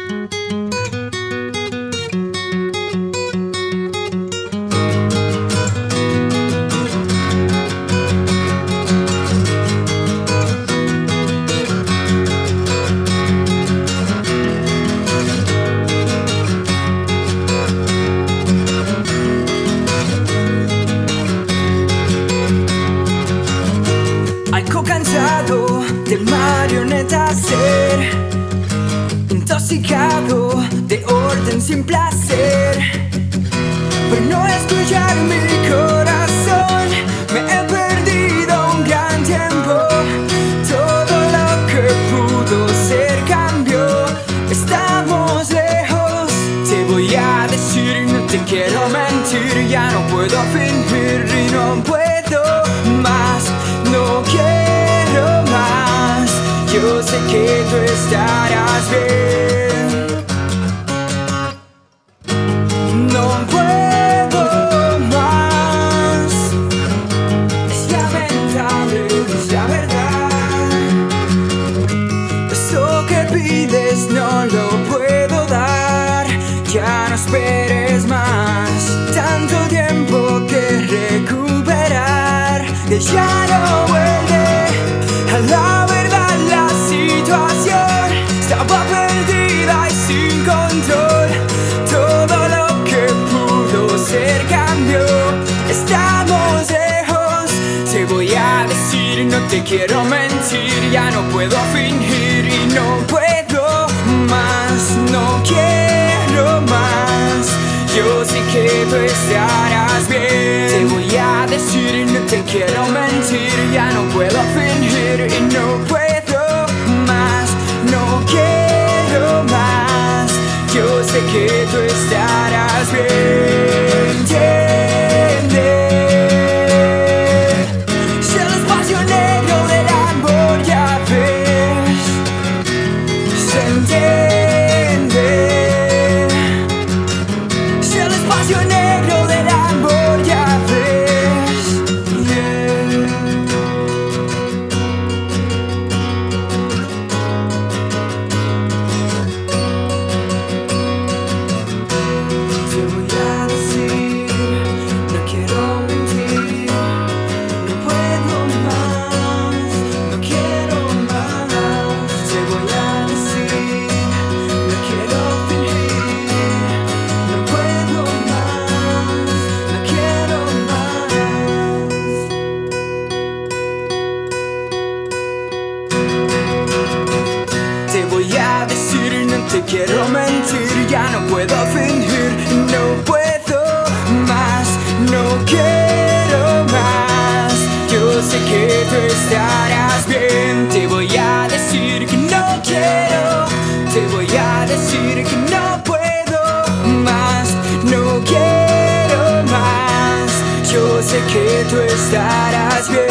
Algo cansado de marionetas ser, intoxicado de orden sin placer, por no escuchar mi corazón. Me he perdido un gran tiempo, todo lo que pudo ser cambió. Estamos lejos, te voy a decir, no te quiero mentir. Ya no puedo fingir y no puedo más, no quiero más. Yo sé que tú estarás bien. No puedo más, es lamentable, es la verdad. Eso que pides no lo puedo dar. Ya no esperes más, tanto tiempo que recuperar. Que ya no vuelve a la verdad la situación. Estaba perdida y sin control, todo lo que pudo ser cambió. Estamos lejos, te voy a decir, no te quiero mentir. Ya no puedo fingir y no puedo más, no quiero más. Yo sé que tú estarás bien. Te voy a decir, no te quiero mentir. Ya no puedo fingir y no puedo más, no quiero más. Yo sé que tú estarás bien. Entiende, si el espacio negro del amor ya ves, se entiende. Si el espacio negro del amor ya ves, yeah. Te voy a decir, no quiero mentir. No puedo más, no quiero más. Te voy a decir, no quiero fingir. No puedo más, no quiero más. Te voy a decir, no te quiero mentir. Ya no puedo fingir, no puedo más, no quiero más. Yo sé que tú estarás bien. Te voy a decir que no quiero, te voy a decir que no puedo más, no quiero más. Yo sé que tú estarás bien.